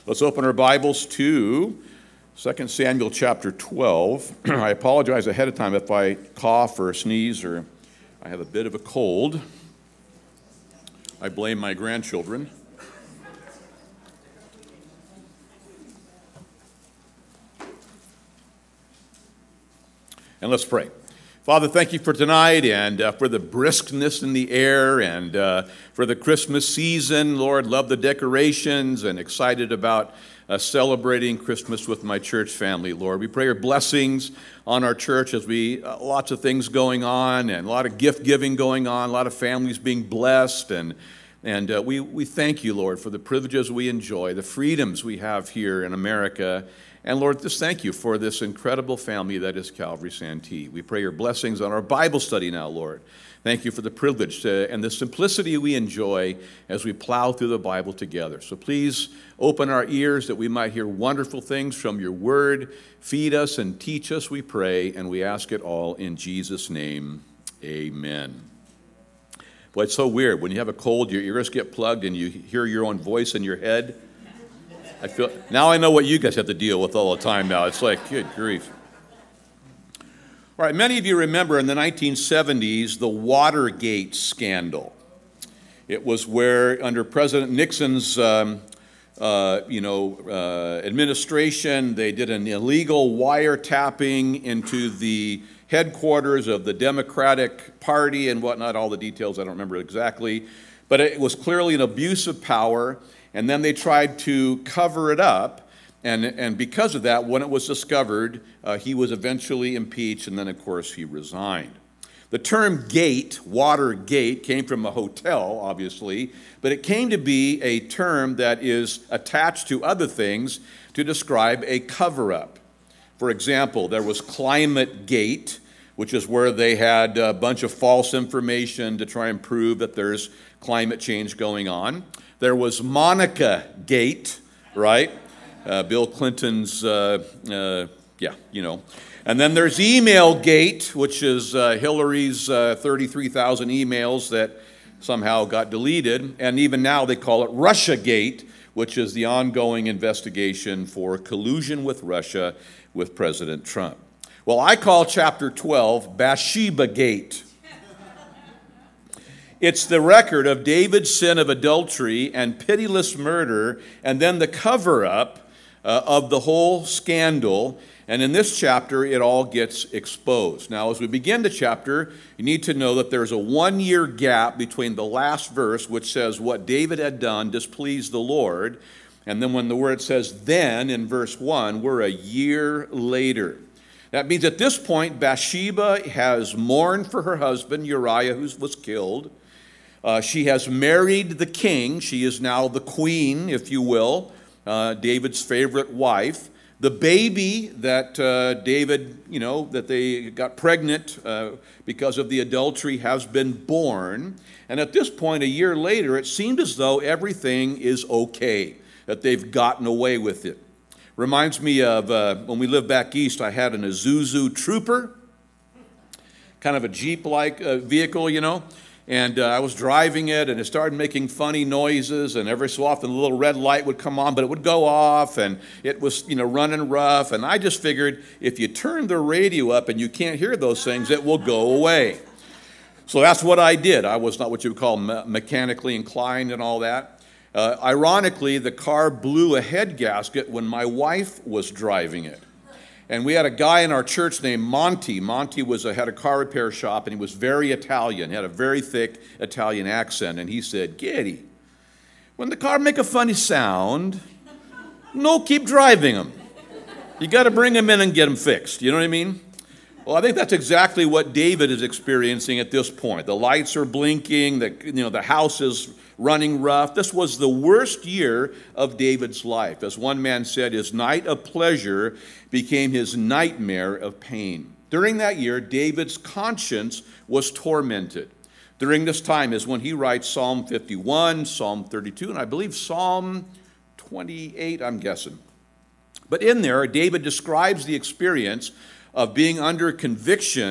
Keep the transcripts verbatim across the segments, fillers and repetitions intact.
Let's open our Bibles to Second Samuel chapter twelve. I apologize ahead of time if I cough or sneeze or I have a bit of a cold. I blame my grandchildren. And let's pray. Father, thank you for tonight and uh, for the briskness in the air and uh, for the Christmas season. Lord, love the decorations and excited about uh, celebrating Christmas with my church family, Lord. We pray your blessings on our church as we, uh, lots of things going on and a lot of gift giving going on, a lot of families being blessed. And, and uh, we, we thank you, Lord, for the privileges we enjoy, the freedoms we have here in America. And Lord, just thank you for this incredible family that is Calvary Santee. We pray your blessings on our Bible study now, Lord. Thank you for the privilege to, and the simplicity we enjoy as we plow through the Bible together. So please open our ears that we might hear wonderful things from your word. Feed us and teach us, we pray, and we ask it all in Jesus' name. Amen. Boy, it's so weird. When you have a cold, your ears get plugged and you hear your own voice in your head. I feel now I know what you guys have to deal with all the time now. It's like, good grief. All right, many of you remember in the nineteen seventies, the Watergate scandal. It was where, under President Nixon's um, uh, you know, uh, administration, they did an illegal wiretapping into the headquarters of the Democratic Party and whatnot, all the details I don't remember exactly. But it was clearly an abuse of power. And then they tried to cover it up, and, and because of that, when it was discovered, uh, he was eventually impeached, and then, of course, he resigned. The term gate, Watergate, came from a hotel, obviously, but it came to be a term that is attached to other things to describe a cover-up. For example, there was ClimateGate, which is where they had a bunch of false information to try and prove that there's climate change going on. There was Monica Gate, right? Uh, Bill Clinton's, uh, uh, yeah, you know. And then there's Email Gate, which is uh, Hillary's uh, thirty-three thousand emails that somehow got deleted. And even now they call it Russia Gate, which is the ongoing investigation for collusion with Russia with President Trump. Well, I call chapter twelve Bathsheba Gate. It's the record of David's sin of adultery and pitiless murder, and then the cover-up uh, of the whole scandal. And in this chapter, it all gets exposed. Now, as we begin the chapter, you need to know that there's a one-year gap between the last verse, which says what David had done displeased the Lord, and then when the word says then in verse one, we're a year later. That means at this point, Bathsheba has mourned for her husband, Uriah, who was killed. Uh, she has married the king. She is now the queen, if you will, uh, David's favorite wife. The baby that uh, David, you know, that they got pregnant uh, because of the adultery has been born. And at this point, a year later, it seemed as though everything is okay, that they've gotten away with it. Reminds me of uh, when we lived back east, I had an Isuzu Trooper, kind of a Jeep-like uh, vehicle, you know. And uh, I was driving it, and it started making funny noises, and every so often a little red light would come on, but it would go off, and it was, you know, running rough. And I just figured if you turn the radio up and you can't hear those things, it will go away. So that's what I did. I was not what you would call me- mechanically inclined and all that. Uh, ironically, the car blew a head gasket when my wife was driving it. And we had a guy in our church named Monty. Monty was a, had a car repair shop, and he was very Italian. He had a very thick Italian accent. And he said, Getty, when the car make a funny sound, no keep driving them. You got to bring them in and get them fixed. You know what I mean? Well, I think that's exactly what David is experiencing at this point. The lights are blinking. The, you know, the house is running rough. This was the worst year of David's life. As one man said, his night of pleasure became his nightmare of pain. During that year, David's conscience was tormented. During this time is when he writes Psalm fifty-one, Psalm thirty-two, and I believe Psalm twenty-eight, I'm guessing. But in there, David describes the experience of being under conviction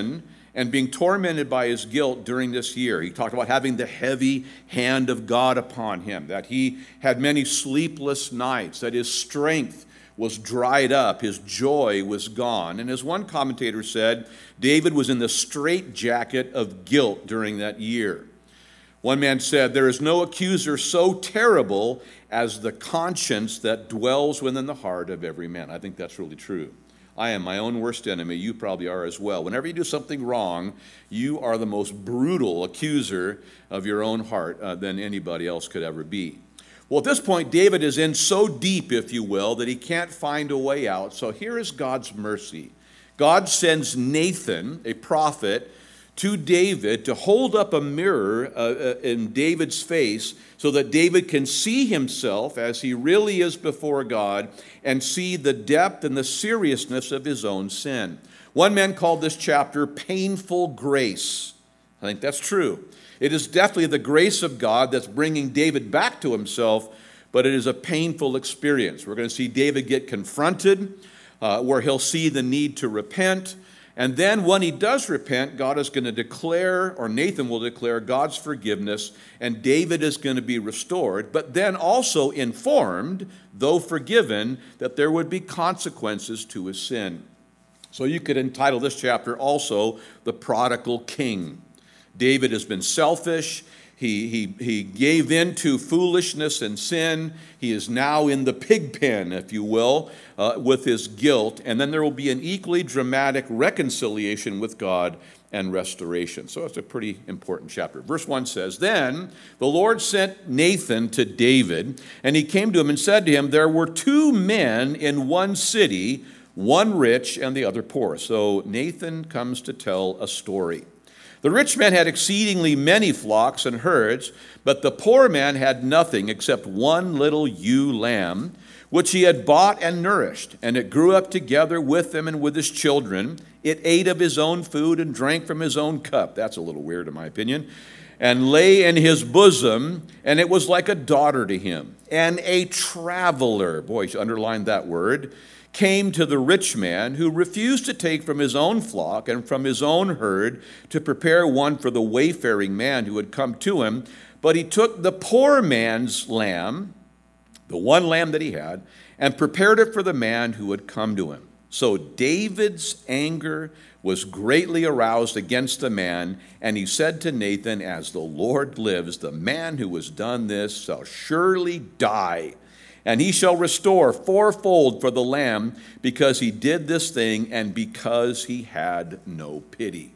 and being tormented by his guilt during this year. He talked about having the heavy hand of God upon him, that he had many sleepless nights, that his strength was dried up, his joy was gone. And as one commentator said, David was in the straitjacket of guilt during that year. One man said, "There is no accuser so terrible as the conscience that dwells within the heart of every man." I think that's really true. I am my own worst enemy. You probably are as well. Whenever you do something wrong, you are the most brutal accuser of your own heart uh, than anybody else could ever be. Well, at this point, David is in so deep, if you will, that he can't find a way out. So here is God's mercy. God sends Nathan, a prophet, to David to hold up a mirror uh, in David's face so that David can see himself as he really is before God and see the depth and the seriousness of his own sin. One man called this chapter painful grace. I think that's true. It is definitely the grace of God that's bringing David back to himself, but it is a painful experience. We're going to see David get confronted, uh, where he'll see the need to repent. And then when he does repent, God is going to declare, or Nathan will declare, God's forgiveness, and David is going to be restored, but then also informed, though forgiven, that there would be consequences to his sin. So you could entitle this chapter also, The Prodigal King. David has been selfish. He, he, he gave in to foolishness and sin. He is now in the pig pen, if you will, uh, with his guilt. And then there will be an equally dramatic reconciliation with God and restoration. So it's a pretty important chapter. Verse one says, "Then the Lord sent Nathan to David, and he came to him and said to him, 'There were two men in one city, one rich and the other poor.'" So Nathan comes to tell a story. "The rich man had exceedingly many flocks and herds, but the poor man had nothing except one little ewe lamb, which he had bought and nourished. And it grew up together with him and with his children. It ate of his own food and drank from his own cup." That's a little weird in my opinion. "And lay in his bosom, and it was like a daughter to him. And a traveler," boy, you should underline that word, "came to the rich man, who refused to take from his own flock and from his own herd to prepare one for the wayfaring man who had come to him. But he took the poor man's lamb, the one lamb that he had, and prepared it for the man who had come to him. So David's anger was greatly aroused against the man, and he said to Nathan, 'As the Lord lives, the man who has done this shall surely die. And he shall restore fourfold for the lamb, because he did this thing and because he had no pity.'"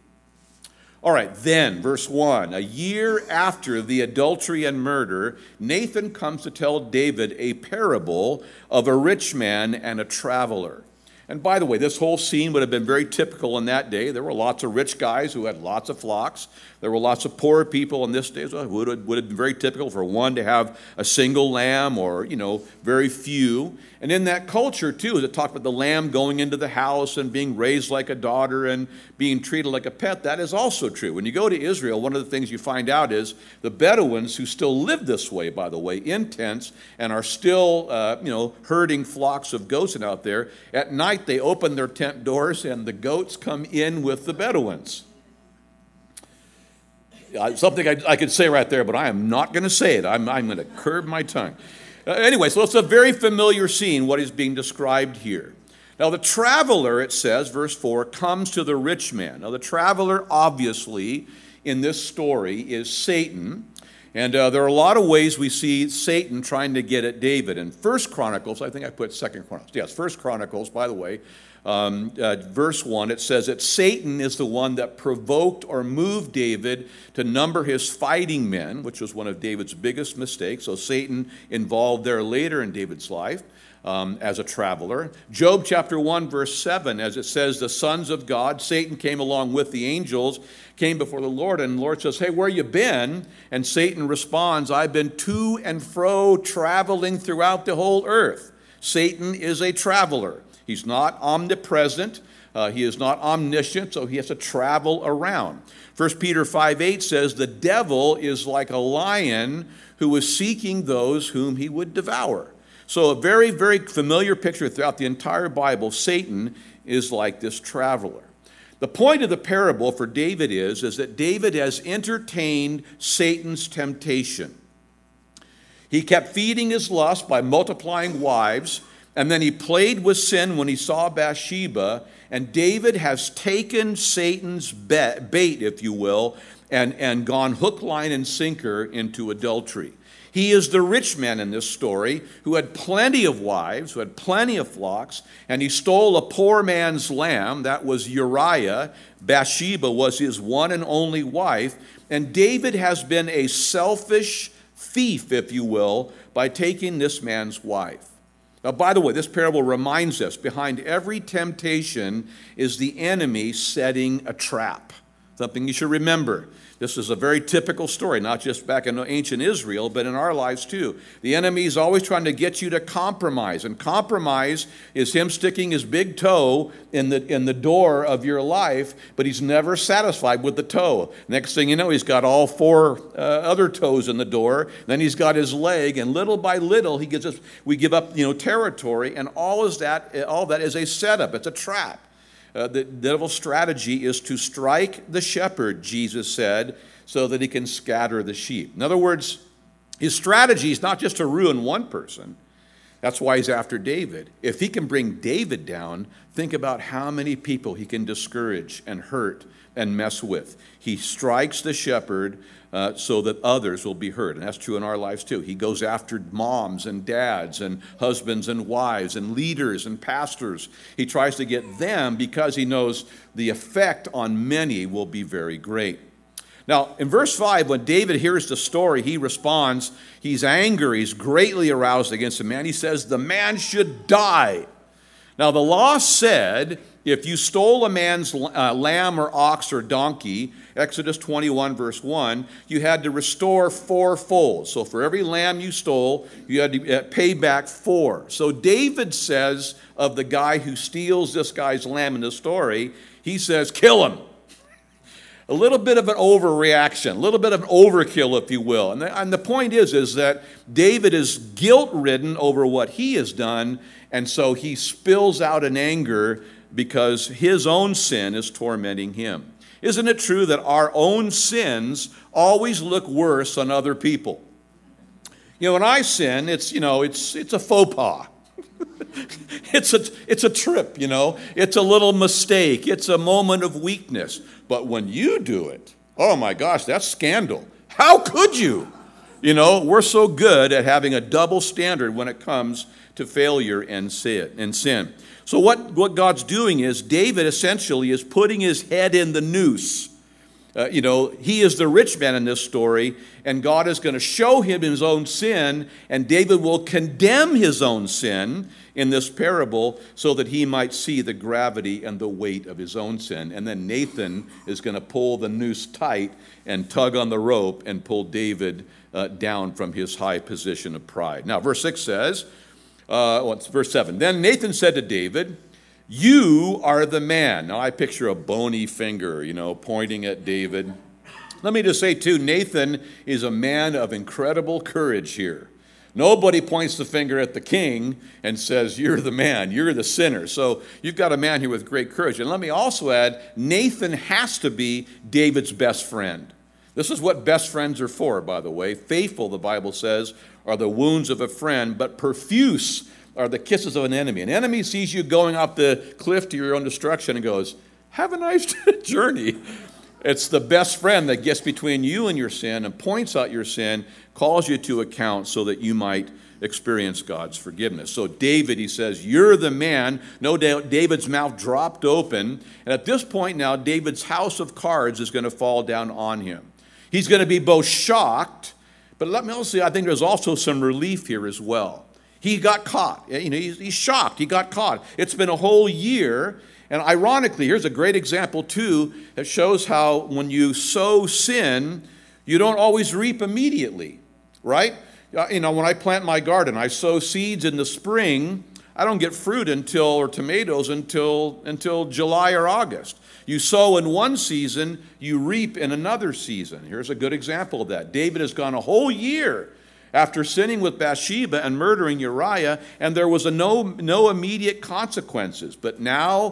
All right, then, verse one, a year after the adultery and murder, Nathan comes to tell David a parable of a rich man and a traveler. And by the way, this whole scene would have been very typical in that day. There were lots of rich guys who had lots of flocks. There were lots of poor people in this day. So it would have, would have been very typical for one to have a single lamb or, you know, very few. And in that culture, too, as it talked about the lamb going into the house and being raised like a daughter and being treated like a pet, that is also true. When you go to Israel, one of the things you find out is the Bedouins, who still live this way, by the way, in tents, and are still, uh, you know, herding flocks of goats out there, at night they open their tent doors and the goats come in with the Bedouins. Uh, something I, I could say right there, but I am not going to say it. I'm, I'm going to curb my tongue. Uh, anyway, so it's a very familiar scene, what is being described here. Now, the traveler, it says, verse four, comes to the rich man. Now, the traveler, obviously, in this story is Satan. And uh, there are a lot of ways we see Satan trying to get at David. In First Chronicles, I think I put Second Chronicles. Yes, First Chronicles, by the way, um, uh, verse one, it says that Satan is the one that provoked or moved David to number his fighting men, which was one of David's biggest mistakes. So Satan involved there later in David's life. Um, as a traveler. Job chapter one, verse seven, as it says, the sons of God, Satan came along with the angels, came before the Lord, and the Lord says, "Hey, where you been?" And Satan responds, "I've been to and fro traveling throughout the whole earth." Satan is a traveler. He's not omnipresent. Uh, he is not omniscient, so he has to travel around. First Peter five eight says, the devil is like a lion who is seeking those whom he would devour. So a very, very familiar picture throughout the entire Bible. Satan is like this traveler. The point of the parable for David is, is that David has entertained Satan's temptation. He kept feeding his lust by multiplying wives, and then he played with sin when he saw Bathsheba, and David has taken Satan's bait, if you will, and, and gone hook, line, and sinker into adultery. He is the rich man in this story who had plenty of wives, who had plenty of flocks, and he stole a poor man's lamb. That was Uriah. Bathsheba was his one and only wife. And David has been a selfish thief, if you will, by taking this man's wife. Now, by the way, this parable reminds us, behind every temptation is the enemy setting a trap. Something you should remember. This is a very typical story, not just back in ancient Israel, but in our lives too. The enemy is always trying to get you to compromise, and compromise is him sticking his big toe in the in the door of your life, but he's never satisfied with the toe. Next thing you know, he's got all four uh, other toes in the door. Then he's got his leg, and little by little, he gives us we give up you know territory, and all is that all that is a setup. It's a trap. Uh, the devil's strategy is to strike the shepherd, Jesus said, so that he can scatter the sheep. In other words, his strategy is not just to ruin one person. That's why he's after David. If he can bring David down, think about how many people he can discourage and hurt and mess with. He strikes the shepherd uh, so that others will be hurt. And that's true in our lives too. He goes after moms and dads and husbands and wives and leaders and pastors. He tries to get them because he knows the effect on many will be very great. Now, in verse five, when David hears the story, he responds. He's angry. He's greatly aroused against the man. He says, the man should die. Now, the law said, if you stole a man's uh, lamb or ox or donkey, Exodus twenty-one, verse one, you had to restore fourfold. So for every lamb you stole, you had to pay back four. So David says of the guy who steals this guy's lamb in the story, he says, kill him. A little bit of an overreaction, a little bit of an overkill, if you will. And the, and the point is, is that David is guilt-ridden over what he has done, and so he spills out in anger because his own sin is tormenting him. Isn't it true that our own sins always look worse on other people? You know, when I sin, it's, you know, it's it's a faux pas. It's a, it's a trip, you know. It's a little mistake. It's a moment of weakness. But when you do it, oh my gosh, that's scandal. How could you? You know, we're so good at having a double standard when it comes to failure and sin. And sin. So what, what God's doing is David essentially is putting his head in the noose. Uh, you know, he is the rich man in this story, and God is going to show him his own sin, and David will condemn his own sin in this parable so that he might see the gravity and the weight of his own sin. And then Nathan is going to pull the noose tight and tug on the rope and pull David uh, down from his high position of pride. Now, verse six says, uh, well, it's verse seven, then Nathan said to David, you are the man. Now I picture a bony finger, you know, pointing at David. Let me just say too, Nathan is a man of incredible courage here. Nobody points the finger at the king and says, you're the man, you're the sinner. So you've got a man here with great courage. And let me also add, Nathan has to be David's best friend. This is what best friends are for, by the way. Faithful, the Bible says, are the wounds of a friend, but profuse are the kisses of an enemy. An enemy sees you going up the cliff to your own destruction and goes, have a nice journey. It's the best friend that gets between you and your sin and points out your sin, calls you to account so that you might experience God's forgiveness. So David, he says, you're the man. No doubt David's mouth dropped open. And at this point now, David's house of cards is going to fall down on him. He's going to be both shocked, but let me also say, I think there's also some relief here as well. He got caught. You know, he's, he's shocked. He got caught. It's been a whole year. And ironically, here's a great example, too, that shows how when you sow sin, you don't always reap immediately, right? You know, when I plant my garden, I sow seeds in the spring. I don't get fruit until, or tomatoes until, until July or August. You sow in one season, you reap in another season. Here's a good example of that. David has gone a whole year after sinning with Bathsheba and murdering Uriah, and there was a no, no immediate consequences. But now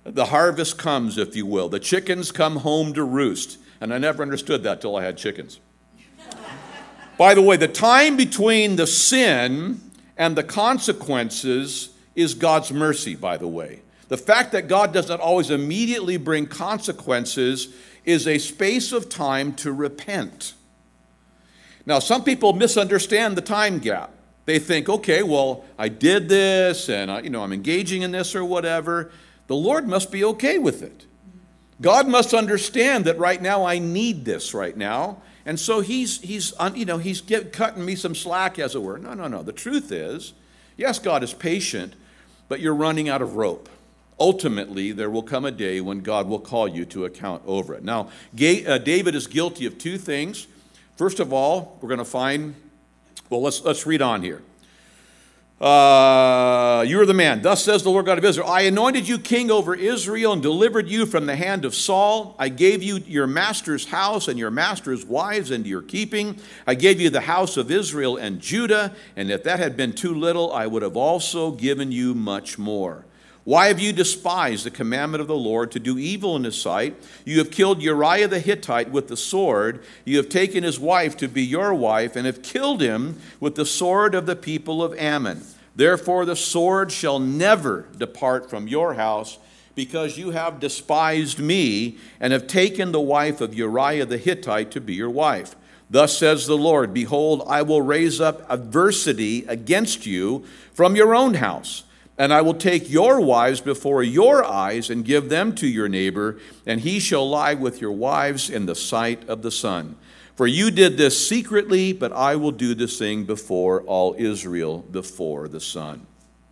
the harvest comes, if you will. The chickens come home to roost. And I never understood that till I had chickens. By the way, the time between the sin and the consequences is God's mercy, by the way. The fact that God does not always immediately bring consequences is a space of time to repent. Now, some people misunderstand the time gap. They think, okay, well, I did this, and I, you know, I'm engaging in this or whatever. The Lord must be okay with it. God must understand that right now I need this right now, and so He's He's you know He's get, cutting me some slack, as it were. No, no, no. The truth is, yes, God is patient, but you're running out of rope. Ultimately, there will come a day when God will call you to account over it. Now, David is guilty of two things. First of all, we're going to find, well, let's, let's read on here. Uh, you are the man. Thus says the Lord God of Israel, I anointed you king over Israel and delivered you from the hand of Saul. I gave you your master's house and your master's wives into your keeping. I gave you the house of Israel and Judah, and if that had been too little, I would have also given you much more. Why have you despised the commandment of the Lord to do evil in his sight? You have killed Uriah the Hittite with the sword. You have taken his wife to be your wife and have killed him with the sword of the people of Ammon. Therefore the sword shall never depart from your house, because you have despised me and have taken the wife of Uriah the Hittite to be your wife. Thus says the Lord, behold, I will raise up adversity against you from your own house. And I will take your wives before your eyes and give them to your neighbor, and he shall lie with your wives in the sight of the sun. For you did this secretly, but I will do this thing before all Israel, before the sun.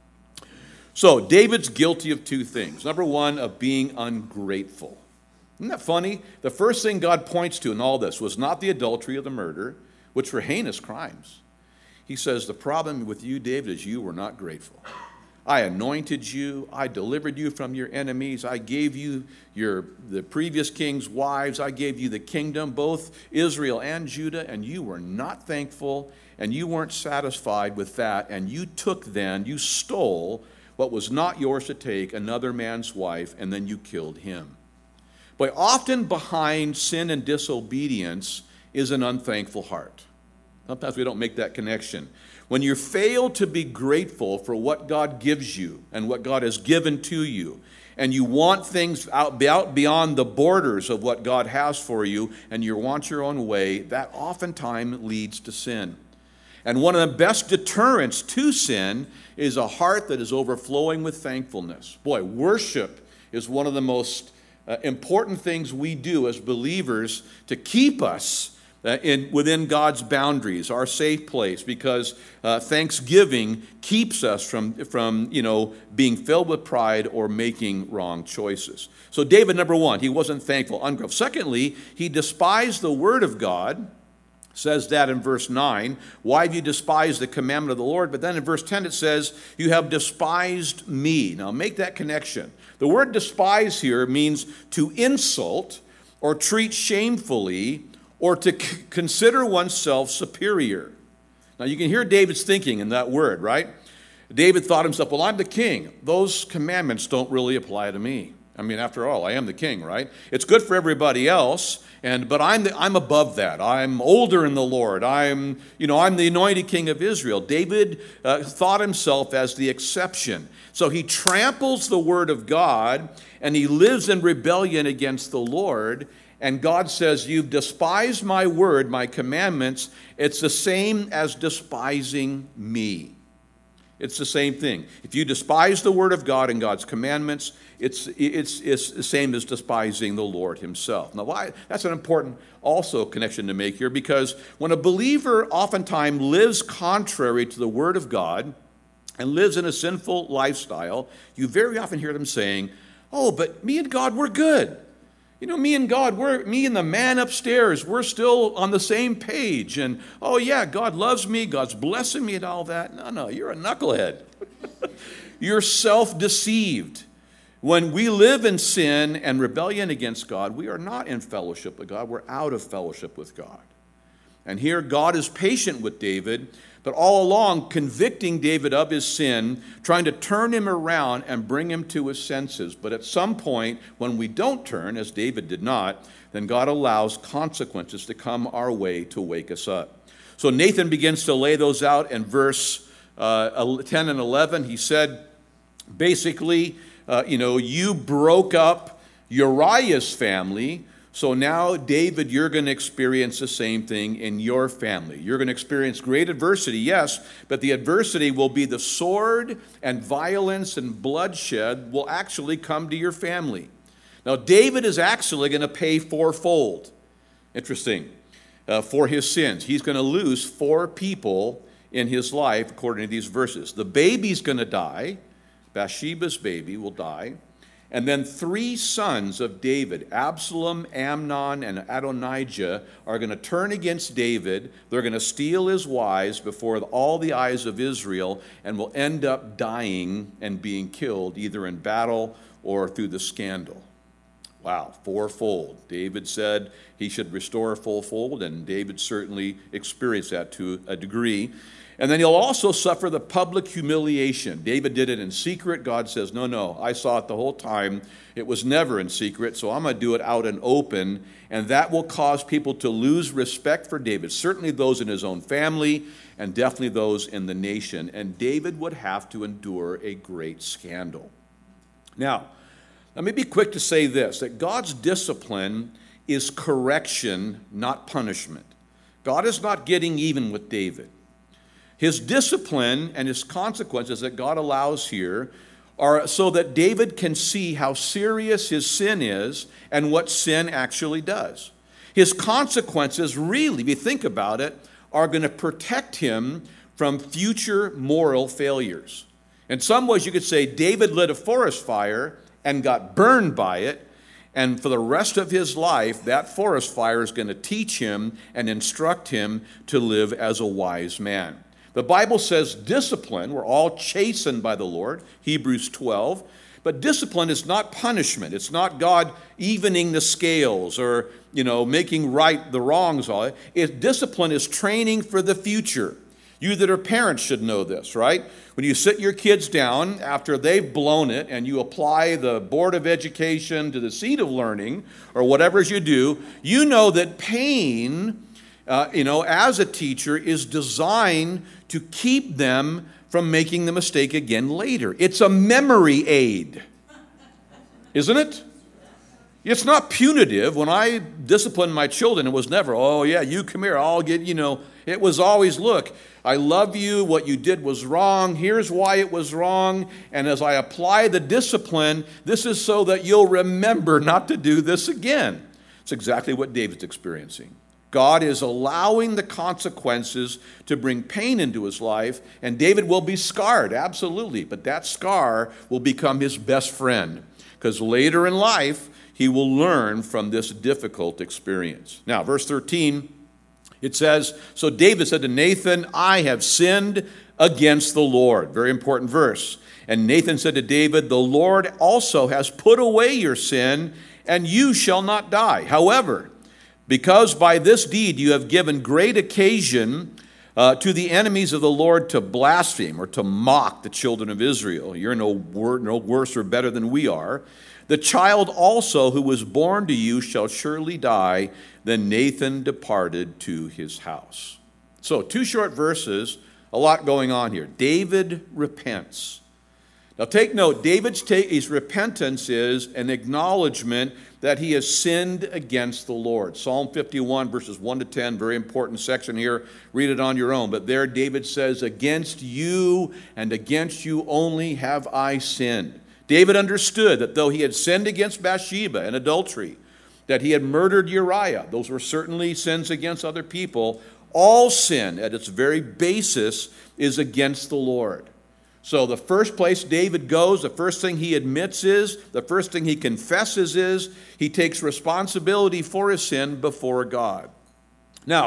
So David's guilty of two things. Number one, of being ungrateful. Isn't that funny? The first thing God points to in all this was not the adultery or the murder, which were heinous crimes. He says, the problem with you, David, is you were not grateful. I anointed you. I delivered you from your enemies. I gave you your the previous king's wives. I gave you the kingdom, both Israel and Judah, and you were not thankful, and you weren't satisfied with that, and you took then, you stole what was not yours to take, another man's wife, and then you killed him. But often behind sin and disobedience is an unthankful heart. Sometimes we don't make that connection. When you fail to be grateful for what God gives you and what God has given to you, and you want things out, out beyond the borders of what God has for you, and you want your own way, that oftentimes leads to sin. And one of the best deterrents to sin is a heart that is overflowing with thankfulness. Boy, worship is one of the most uh, important things we do as believers to keep us Uh, in, within God's boundaries, our safe place, because uh, thanksgiving keeps us from, from, you know, being filled with pride or making wrong choices. So David, number one, he wasn't thankful, ungrateful. Secondly, he despised the word of God, says that in verse nine. Why have you despised the commandment of the Lord? But then in verse ten it says, you have despised me. Now make that connection. The word despise here means to insult or treat shamefully, or to c- consider oneself superior. Now you can hear David's thinking in that word, right? David thought to himself, well, I'm the king. Those commandments don't really apply to me. I mean, after all, I am the king, right? It's good for everybody else, and but I'm the, I'm above that. I'm older in the Lord. I'm, you know, I'm the anointed king of Israel. David uh, thought himself as the exception. So he tramples the word of God, and he lives in rebellion against the Lord. And God says, you've despised my word, my commandments. It's the same as despising me. It's the same thing. If you despise the word of God and God's commandments, it's, it's, it's the same as despising the Lord himself. Now, why? That's an important also connection to make here, because when a believer oftentimes lives contrary to the word of God and lives in a sinful lifestyle, you very often hear them saying, oh, but me and God, we're good. You know, me and God, we're me and the man upstairs, we're still on the same page. And, oh, yeah, God loves me, God's blessing me and all that. No, no, you're a knucklehead. You're self-deceived. When we live in sin and rebellion against God, we are not in fellowship with God. We're out of fellowship with God. And here God is patient with David, but all along convicting David of his sin, trying to turn him around and bring him to his senses. But at some point, when we don't turn, as David did not, then God allows consequences to come our way to wake us up. So Nathan begins to lay those out in verse uh, ten and eleven. He said, basically, uh, you know, you broke up Uriah's family, so now, David, you're going to experience the same thing in your family. You're going to experience great adversity, yes, but the adversity will be the sword, and violence and bloodshed will actually come to your family. Now, David is actually going to pay fourfold. Interesting. Uh, for his sins. He's going to lose four people in his life, according to these verses. The baby's going to die. Bathsheba's baby will die. And then three sons of David, Absalom, Amnon, and Adonijah, are going to turn against David. They're going to steal his wives before all the eyes of Israel and will end up dying and being killed either in battle or through the scandal. Wow, fourfold. David said he should restore fourfold, and David certainly experienced that to a degree. And then he'll also suffer the public humiliation. David did it in secret. God says, no, no, I saw it the whole time. It was never in secret, so I'm going to do it out in open. And that will cause people to lose respect for David, certainly those in his own family and definitely those in the nation. And David would have to endure a great scandal. Now, let me be quick to say this, that God's discipline is correction, not punishment. God is not getting even with David. His discipline and his consequences that God allows here are so that David can see how serious his sin is and what sin actually does. His consequences really, if you think about it, are going to protect him from future moral failures. In some ways, you could say David lit a forest fire and got burned by it, and for the rest of his life, that forest fire is going to teach him and instruct him to live as a wise man. The Bible says discipline, we're all chastened by the Lord, Hebrews twelve, but discipline is not punishment. It's not God evening the scales or, you know, making right the wrongs. It, discipline is training for the future. You that are parents should know this, right? When you sit your kids down after they've blown it and you apply the Board of Education to the seat of learning or whatever you do, you know that pain, uh, you know, as a teacher is designed to keep them from making the mistake again later. It's a memory aid, isn't it? It's not punitive. When I disciplined my children, it was never, oh yeah, you come here, I'll get, you know, it was always, look, I love you, what you did was wrong, here's why it was wrong, and as I apply the discipline, this is so that you'll remember not to do this again. It's exactly what David's experiencing. God is allowing the consequences to bring pain into his life, and David will be scarred, absolutely, but that scar will become his best friend, because later in life, he will learn from this difficult experience. Now, verse thirteen, it says, so David said to Nathan, I have sinned against the Lord. Very important verse. And Nathan said to David, the Lord also has put away your sin, and you shall not die. However, because by this deed you have given great occasion uh, to the enemies of the Lord to blaspheme or to mock the children of Israel. You're no, wor- no worse or better than we are. The child also who was born to you shall surely die. Then Nathan departed to his house. So two short verses, a lot going on here. David repents. Now take note, David's ta- his repentance is an acknowledgement that he has sinned against the Lord. Psalm fifty-one, verses one to ten, very important section here. Read it on your own. But there David says, against you and against you only have I sinned. David understood that though he had sinned against Bathsheba and adultery, that he had murdered Uriah, those were certainly sins against other people, all sin at its very basis is against the Lord. So the first place David goes, the first thing he admits is, the first thing he confesses is, he takes responsibility for his sin before God. Now,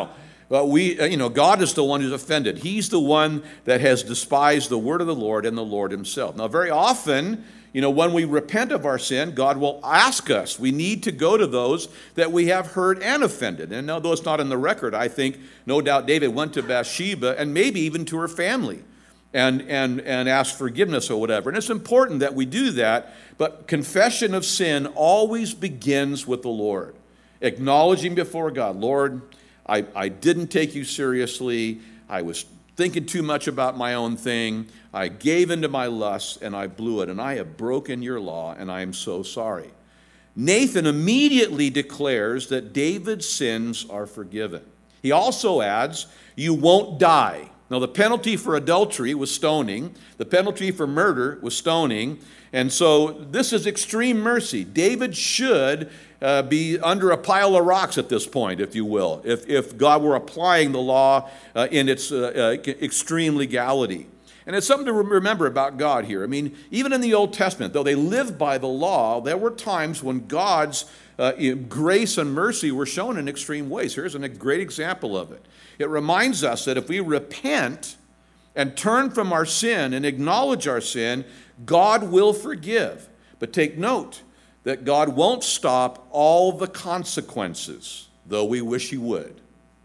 Well, we, uh, you know, God is the one who's offended. He's the one that has despised the word of the Lord and the Lord himself. Now, very often, you know, when we repent of our sin, God will ask us. We need to go to those that we have hurt and offended. And although it's not in the record, I think no doubt David went to Bathsheba and maybe even to her family and, and, and asked forgiveness or whatever. And it's important that we do that, but confession of sin always begins with the Lord. Acknowledging before God, Lord, I, I didn't take you seriously. I was thinking too much about my own thing. I gave into my lusts and I blew it, and I have broken your law, and I am so sorry. Nathan immediately declares that David's sins are forgiven. He also adds, you won't die. Now, the penalty for adultery was stoning. The penalty for murder was stoning. And so this is extreme mercy. David should uh, be under a pile of rocks at this point, if you will, if, if God were applying the law uh, in its uh, uh, extreme legality. And it's something to remember about God here. I mean, even in the Old Testament, though they lived by the law, there were times when God's uh, grace and mercy were shown in extreme ways. Here's a great example of it. It reminds us that if we repent and turn from our sin and acknowledge our sin, God will forgive. But take note that God won't stop all the consequences, though we wish he would.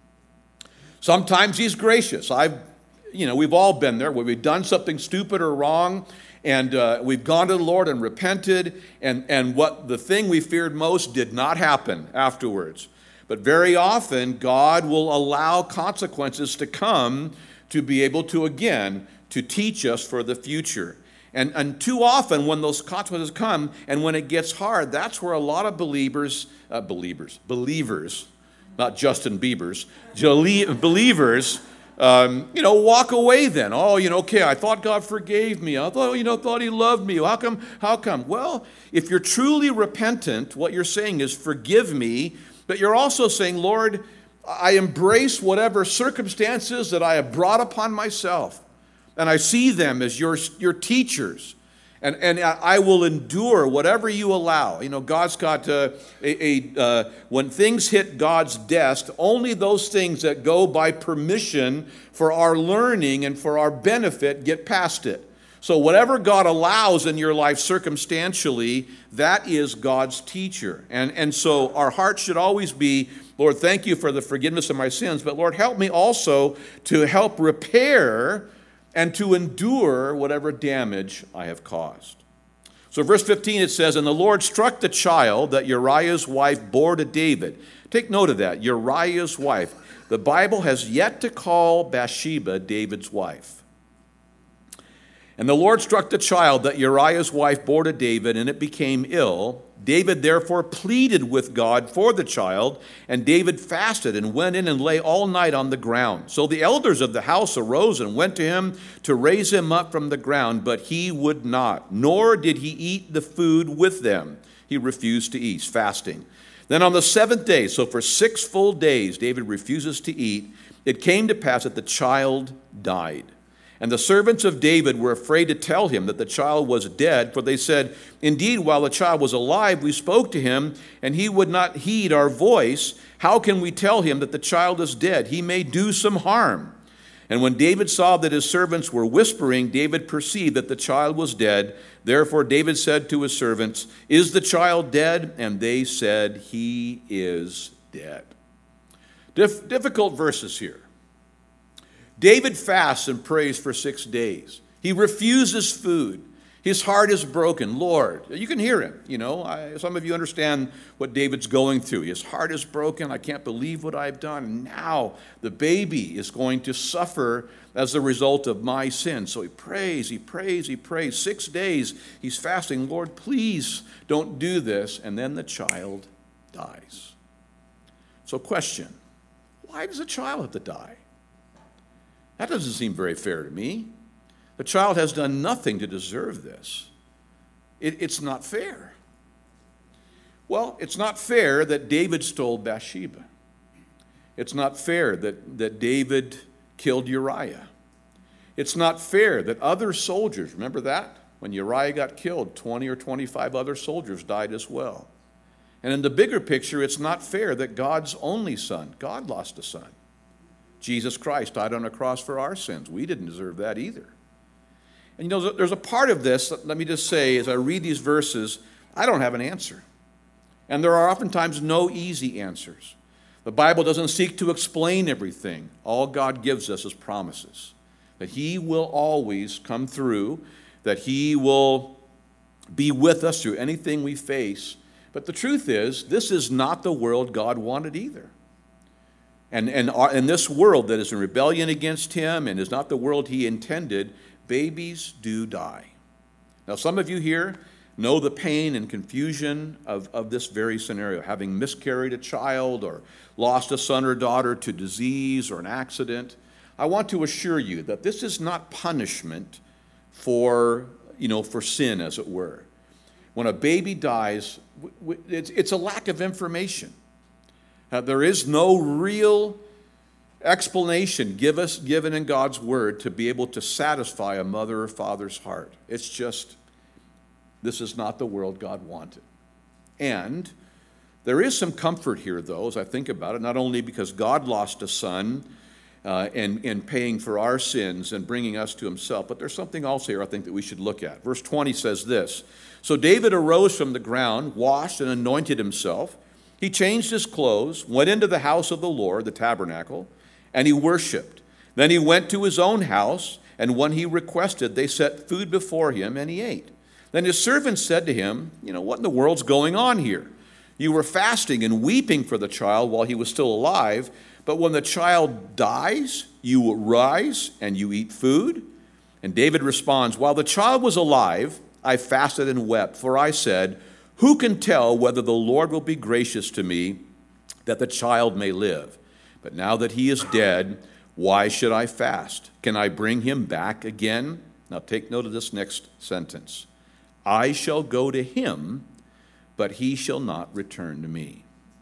Sometimes he's gracious. I've You know, we've all been there where we've done something stupid or wrong, and uh, we've gone to the Lord and repented, and, and what the thing we feared most did not happen afterwards. But very often, God will allow consequences to come to be able to, again, to teach us for the future. And, and too often, when those consequences come, and when it gets hard, that's where a lot of believers, uh, believers, believers, not Justin Bieber's, believers, Um, you know, walk away then. Oh, you know, okay, I thought God forgave me. I thought, you know, thought he loved me. How come? How come? Well, if you're truly repentant, what you're saying is forgive me, but you're also saying, Lord, I embrace whatever circumstances that I have brought upon myself, and I see them as your, your teachers. And, and I will endure whatever you allow. You know, God's got uh, a, a uh, when things hit God's desk, only those things that go by permission for our learning and for our benefit get past it. So whatever God allows in your life circumstantially, that is God's teacher. And, and so our heart should always be, Lord, thank you for the forgiveness of my sins, but Lord, help me also to help repair and to endure whatever damage I have caused. So verse fifteen, it says, and the Lord struck the child that Uriah's wife bore to David. Take note of that, Uriah's wife. The Bible has yet to call Bathsheba David's wife. And the Lord struck the child that Uriah's wife bore to David, and it became ill. David therefore pleaded with God for the child, and David fasted and went in and lay all night on the ground. So the elders of the house arose and went to him to raise him up from the ground, but he would not, nor did he eat the food with them. He refused to eat, fasting. Then on the seventh day, so for six full days, David refuses to eat. It came to pass that the child died. And the servants of David were afraid to tell him that the child was dead, for they said, indeed, while the child was alive, we spoke to him, and he would not heed our voice. How can we tell him that the child is dead? He may do some harm. And when David saw that his servants were whispering, David perceived that the child was dead. Therefore David said to his servants, is the child dead? And they said, he is dead. Dif- difficult verses here. David fasts and prays for six days. He refuses food. His heart is broken. Lord, you can hear him. You know, I, some of you understand what David's going through. His heart is broken. I can't believe what I've done. Now the baby is going to suffer as a result of my sin. So he prays, he prays, he prays. Six days he's fasting. Lord, please don't do this. And then the child dies. So question, why does a child have to die? That doesn't seem very fair to me. The child has done nothing to deserve this. It, it's not fair. Well, it's not fair that David stole Bathsheba. It's not fair that, that David killed Uriah. It's not fair that other soldiers, remember that? When Uriah got killed, twenty or twenty-five other soldiers died as well. And in the bigger picture, it's not fair that God's only son, God lost a son. Jesus Christ died on a cross for our sins. We didn't deserve that either. And you know, there's a part of this, let me just say, as I read these verses, I don't have an answer. And there are oftentimes no easy answers. The Bible doesn't seek to explain everything. All God gives us is promises, that he will always come through, that he will be with us through anything we face. But the truth is, this is not the world God wanted either. And, and our, in this world that is in rebellion against him and is not the world he intended, babies do die. Now, some of you here know the pain and confusion of, of this very scenario, having miscarried a child or lost a son or daughter to disease or an accident. I want to assure you that this is not punishment for, you know, for sin, as it were. When a baby dies, it's, it's a lack of information. Uh, there is no real explanation give us, given in God's word to be able to satisfy a mother or father's heart. It's just, this is not the world God wanted. And there is some comfort here, though, as I think about it, not only because God lost a son uh, in, in paying for our sins and bringing us to himself, but there's something else here I think that we should look at. Verse twenty says this, "So David arose from the ground, washed and anointed himself. He changed his clothes, went into the house of the Lord, the tabernacle, and he worshiped. Then he went to his own house, and when he requested, they set food before him, and he ate. Then his servants said to him, you know, what in the world's going on here? You were fasting and weeping for the child while he was still alive, but when the child dies, you rise and you eat food?" And David responds, "While the child was alive, I fasted and wept, for I said, who can tell whether the Lord will be gracious to me that the child may live? But now that he is dead, why should I fast? Can I bring him back again?" Now take note of this next sentence. "I shall go to him, but he shall not return to me."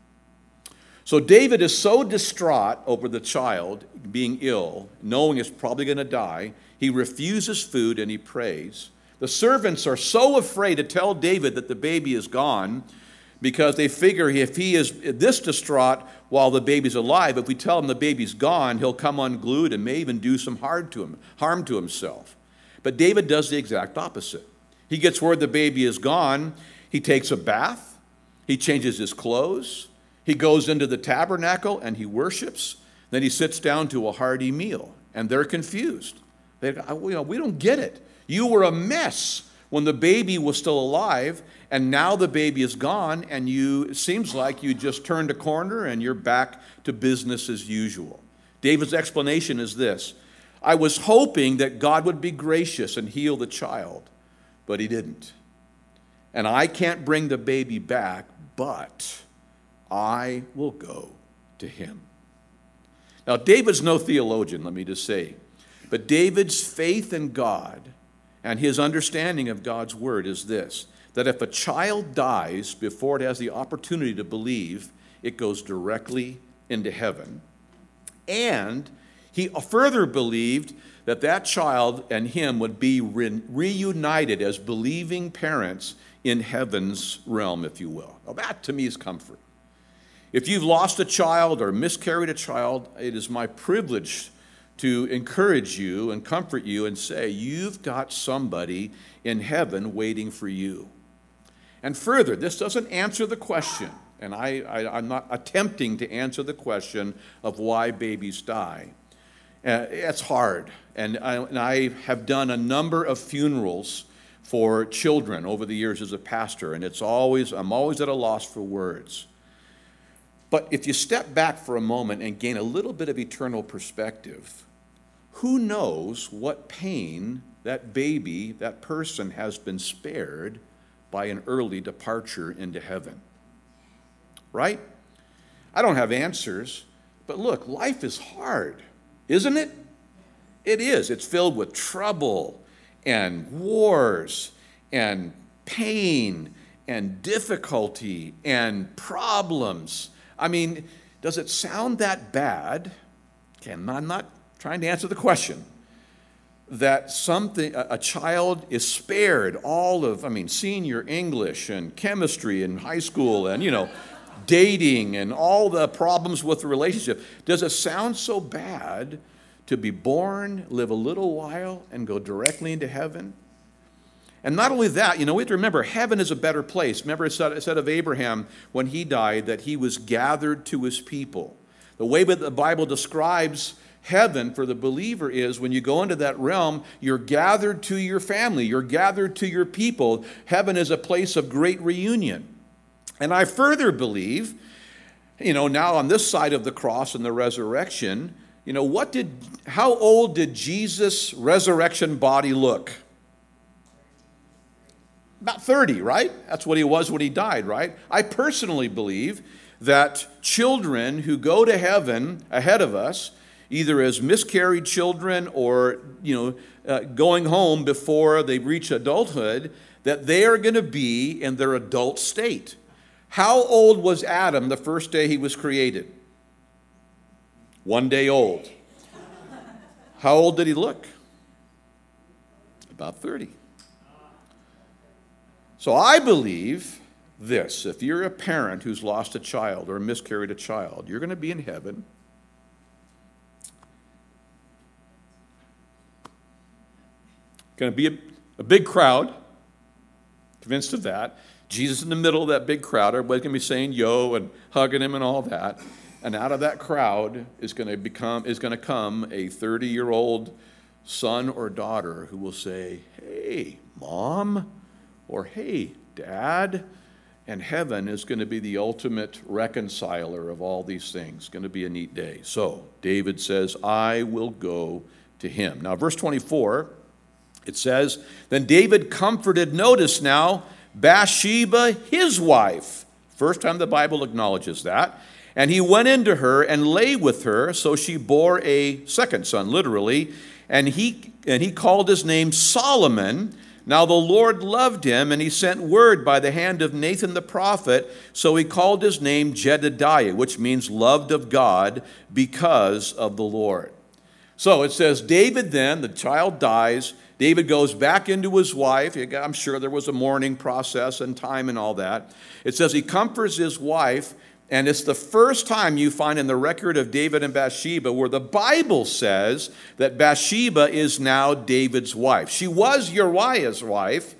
So David is so distraught over the child being ill, knowing it's probably going to die, he refuses food and he prays. The servants are so afraid to tell David that the baby is gone because they figure if he is this distraught while the baby's alive, if we tell him the baby's gone, he'll come unglued and may even do some harm to him, harm to himself. But David does the exact opposite. He gets word the baby is gone. He takes a bath. He changes his clothes. He goes into the tabernacle and he worships. Then he sits down to a hearty meal. And they're confused. They go, you know, we don't get it. You were a mess when the baby was still alive, and now the baby is gone, and you, it seems like you just turned a corner and you're back to business as usual. David's explanation is this: I was hoping that God would be gracious and heal the child, but he didn't. And I can't bring the baby back, but I will go to him. Now, David's no theologian, let me just say, but David's faith in God and his understanding of God's word is this, that if a child dies before it has the opportunity to believe, it goes directly into heaven. And he further believed that that child and him would be re- reunited as believing parents in heaven's realm, if you will. Now that to me is comfort. If you've lost a child or miscarried a child, it is my privilege to encourage you and comfort you and say, you've got somebody in heaven waiting for you. And further, this doesn't answer the question, and I, I, I'm not attempting to answer the question of why babies die. Uh, it's hard, and I, and I have done a number of funerals for children over the years as a pastor, and it's always, I'm always at a loss for words. But if you step back for a moment and gain a little bit of eternal perspective, who knows what pain that baby, that person has been spared by an early departure into heaven? Right? I don't have answers, but look, life is hard, isn't it? It is. It's filled with trouble and wars and pain and difficulty and problems. I mean, does it sound that bad? Okay, I'm not trying to answer the question. That something, a child is spared all of, I mean, senior English and chemistry in high school and, you know, dating and all the problems with the relationship. Does it sound so bad to be born, live a little while, and go directly into heaven? And not only that, you know, we have to remember, heaven is a better place. Remember, it said, it said of Abraham when he died that he was gathered to his people. The way that the Bible describes heaven for the believer is when you go into that realm, you're gathered to your family, you're gathered to your people. Heaven is a place of great reunion. And I further believe, you know, now on this side of the cross and the resurrection, you know, what did, how old did Jesus' resurrection body look? About thirty, right? That's what he was when he died, right? I personally believe that children who go to heaven ahead of us, either as miscarried children or, you know, uh, going home before they reach adulthood, that they are going to be in their adult state. How old was Adam the first day he was created? One day old. How old did he look? About thirty. So I believe this: if you're a parent who's lost a child or miscarried a child, you're going to be in heaven. Going to be a, a big crowd, convinced of that. Jesus in the middle of that big crowd. Everybody's going to be saying yo and hugging him and all that. And out of that crowd is going to become is going to come a thirty-year-old son or daughter who will say, "Hey, Mom," or "Hey, Dad." And heaven is going to be the ultimate reconciler of all these things. It's going to be a neat day. So David says, "I will go to him." Now, verse twenty-four, it says, "Then David comforted," notice now, "Bathsheba, his wife." First time the Bible acknowledges that. "And he went into her and lay with her, so she bore a second son," literally, and he and he called his name Solomon. "Now the Lord loved him, and he sent word by the hand of Nathan the prophet, so he called his name Jedediah," which means loved of God because of the Lord. So it says, David then, the child dies, David goes back into his wife. I'm sure there was a mourning process and time and all that. It says he comforts his wife, and it's the first time you find in the record of David and Bathsheba where the Bible says that Bathsheba is now David's wife. She was Uriah's wife,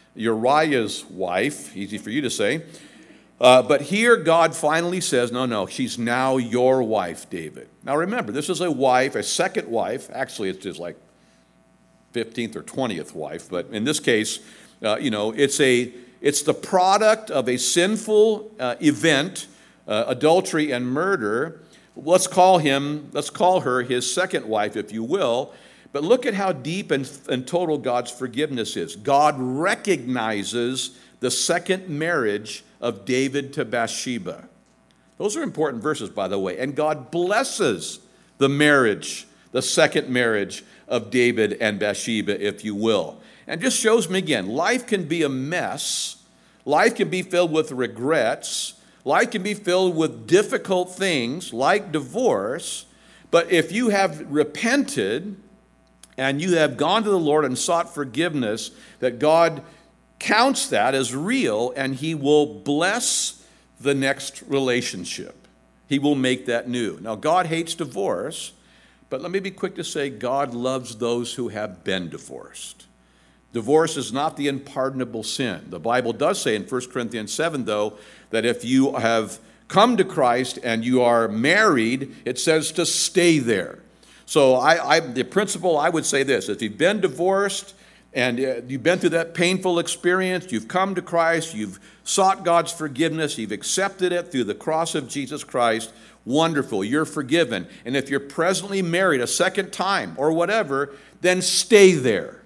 Uriah's wife, easy for you to say. Uh, but here God finally says, no, no, she's now your wife, David. Now remember, this is a wife, a second wife. Actually, it's just like fifteenth or twentieth wife. But in this case, uh, you know, it's a it's the product of a sinful uh, event, uh, adultery and murder. Let's call him, let's call her his second wife, if you will. But look at how deep and, and total God's forgiveness is. God recognizes the second marriage of David to Bathsheba. Those are important verses, by the way. And God blesses the marriage, the second marriage of David and Bathsheba, if you will. And just shows me again, life can be a mess. Life can be filled with regrets. Life can be filled with difficult things like divorce. But if you have repented and you have gone to the Lord and sought forgiveness, that God counts that as real, and he will bless the next relationship. He will make that new. Now, God hates divorce, but let me be quick to say God loves those who have been divorced. Divorce is not the unpardonable sin. The Bible does say in First Corinthians seven, though, that if you have come to Christ and you are married, it says to stay there. So I, I, the principle, I would say this: if you've been divorced and uh, you've been through that painful experience, you've come to Christ, you've sought God's forgiveness, you've accepted it through the cross of Jesus Christ, wonderful, you're forgiven. And if you're presently married a second time or whatever, then stay there.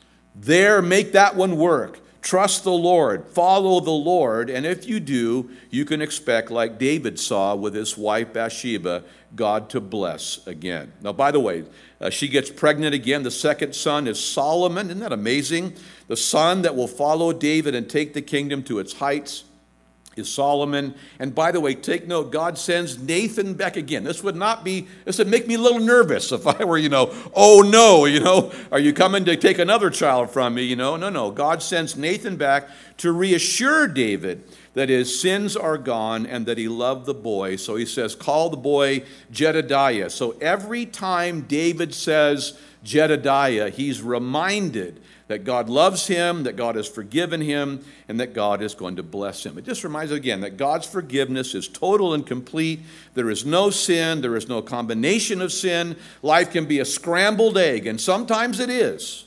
There, make that one work. Trust the Lord, follow the Lord, and if you do, you can expect, like David saw with his wife Bathsheba, God to bless again. Now, by the way, uh, she gets pregnant again. The second son is Solomon. Isn't that amazing? The son that will follow David and take the kingdom to its heights is Solomon. And by the way, take note, God sends Nathan back again. This would not be, this would make me a little nervous if I were, you know, oh no, you know, are you coming to take another child from me, you know? No, no, God sends Nathan back to reassure David that his sins are gone and that he loved the boy. So he says, call the boy Jedediah. So every time David says Jedediah, he's reminded that God loves him, that God has forgiven him, and that God is going to bless him. It just reminds us again that God's forgiveness is total and complete. There is no sin. There is no combination of sin. Life can be a scrambled egg, and sometimes it is.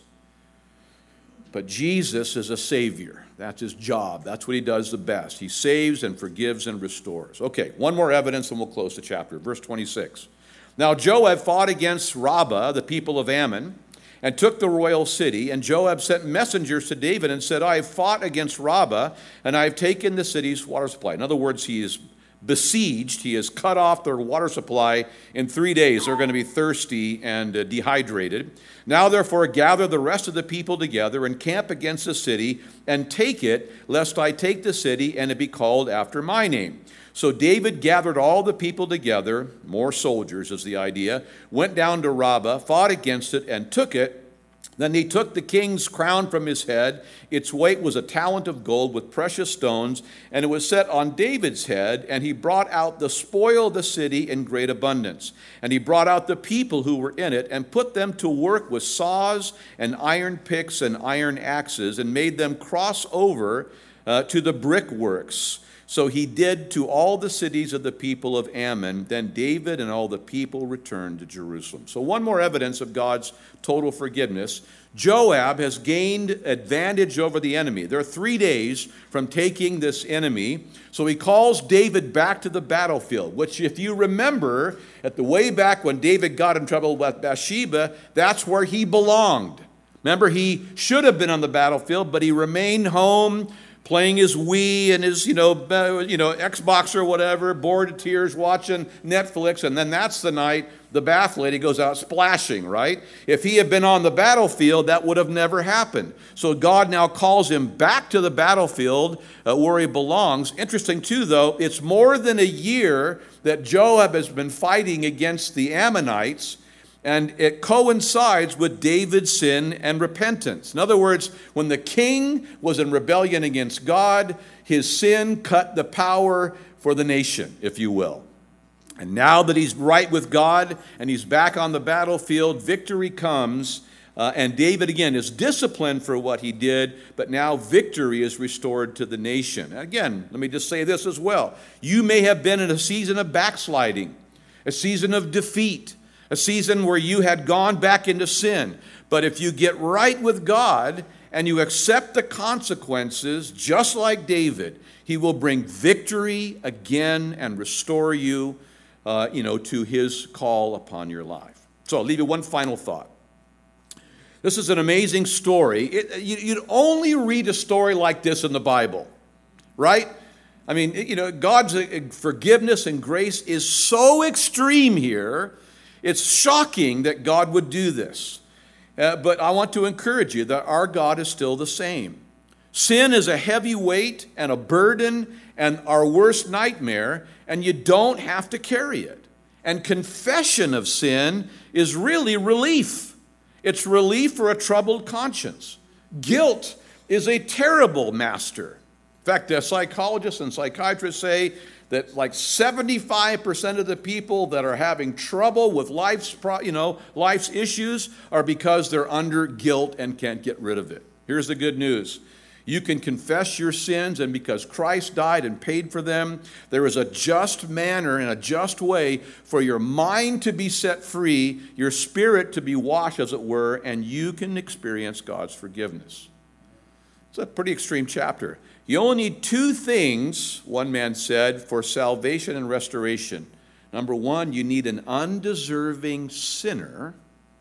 But Jesus is a Savior. That's his job. That's what he does the best. He saves and forgives and restores. Okay, one more evidence and we'll close the chapter. Verse twenty-six. Now Joab fought against Rabbah, the people of Ammon, and took the royal city. And Joab sent messengers to David and said, I have fought against Rabbah, and I have taken the city's water supply. In other words, he is besieged. He has cut off their water supply. In three days, they're going to be thirsty and uh, dehydrated. Now, therefore, gather the rest of the people together and camp against the city and take it, lest I take the city and it be called after my name. So David gathered all the people together, more soldiers is the idea, went down to Rabbah, fought against it, and took it. Then he took the king's crown from his head. Its weight was a talent of gold with precious stones, and it was set on David's head, and he brought out the spoil of the city in great abundance. And he brought out the people who were in it, and put them to work with saws and iron picks and iron axes, and made them cross over uh, to the brickworks. So he did to all the cities of the people of Ammon. Then David and all the people returned to Jerusalem. So one more evidence of God's total forgiveness. Joab has gained advantage over the enemy. They're three days from taking this enemy. So he calls David back to the battlefield, which if you remember, at the way back when David got in trouble with Bathsheba, that's where he belonged. Remember, he should have been on the battlefield, but he remained home, playing his Wii and his, you know, you know, Xbox or whatever, bored to tears, watching Netflix, and then that's the night the bath lady goes out splashing, right? If he had been on the battlefield, that would have never happened. So God now calls him back to the battlefield uh, where he belongs. Interesting too, though, it's more than a year that Joab has been fighting against the Ammonites, and it coincides with David's sin and repentance. In other words, when the king was in rebellion against God, his sin cut the power for the nation, if you will. And now that he's right with God and he's back on the battlefield, victory comes. Uh, and David, again, is disciplined for what he did, but now victory is restored to the nation. Again, let me just say this as well. You may have been in a season of backsliding, a season of defeat, a season where you had gone back into sin. But if you get right with God and you accept the consequences, just like David, he will bring victory again and restore you, uh, you know, to his call upon your life. So I'll leave you one final thought. This is an amazing story. It, you, you'd only read a story like this in the Bible, right? I mean, you know, God's forgiveness and grace is so extreme here. It's shocking that God would do this. Uh, but I want to encourage you that our God is still the same. Sin is a heavy weight and a burden and our worst nightmare, and you don't have to carry it. And confession of sin is really relief. It's relief for a troubled conscience. Guilt is a terrible master. In fact, uh, psychologists and psychiatrists say that like seventy-five percent of the people that are having trouble with life's, you know, life's issues are because they're under guilt and can't get rid of it. Here's the good news. You can confess your sins, and because Christ died and paid for them, there is a just manner and a just way for your mind to be set free, your spirit to be washed, as it were, and you can experience God's forgiveness. It's a pretty extreme chapter. You only need two things, one man said, for salvation and restoration. Number one, you need an undeserving sinner,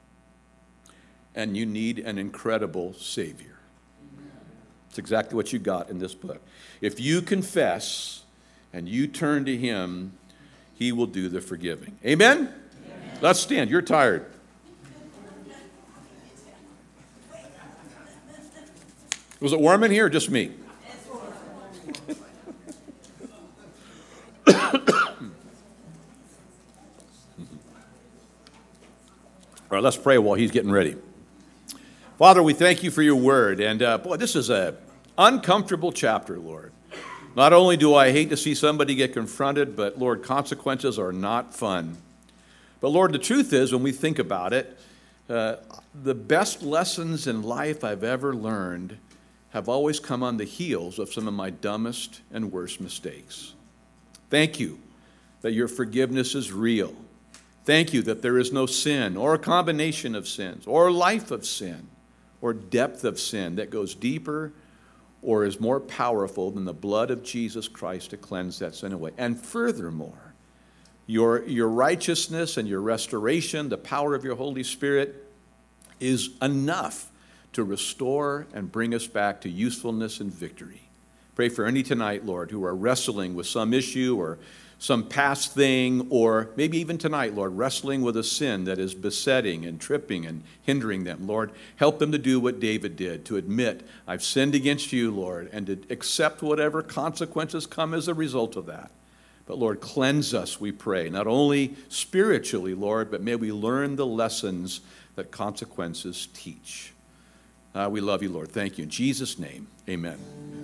and you need an incredible Savior. It's exactly what you got in this book. If you confess and you turn to Him, He will do the forgiving. Amen? Amen. Let's stand. You're tired. Was it warm in here or just me? right, let's pray while he's getting ready. Father, we thank you for your word. And uh, boy, this is an uncomfortable chapter, Lord. Not only do I hate to see somebody get confronted, but Lord, consequences are not fun. But Lord, the truth is, when we think about it, uh, the best lessons in life I've ever learned have always come on the heels of some of my dumbest and worst mistakes. Thank you that your forgiveness is real. Thank you that there is no sin or a combination of sins or life of sin or depth of sin that goes deeper or is more powerful than the blood of Jesus Christ to cleanse that sin away. And furthermore, your, your righteousness and your restoration, the power of your Holy Spirit, is enough to restore and bring us back to usefulness and victory. Pray for any tonight, Lord, who are wrestling with some issue or some past thing, or maybe even tonight, Lord, wrestling with a sin that is besetting and tripping and hindering them. Lord, help them to do what David did, to admit, I've sinned against you, Lord, and to accept whatever consequences come as a result of that. But Lord, cleanse us, we pray, not only spiritually, Lord, but may we learn the lessons that consequences teach. Uh, we love you, Lord. Thank you. In Jesus' name, amen.